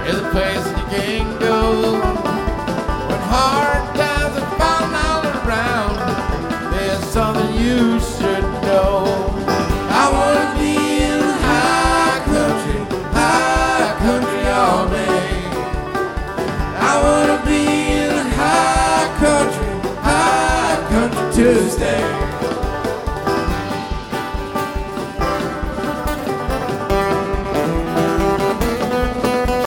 is a place you can go. When hard times are falling all around, there's something you should know. I wanna be in the high country all day. I wanna be in the high country to stay.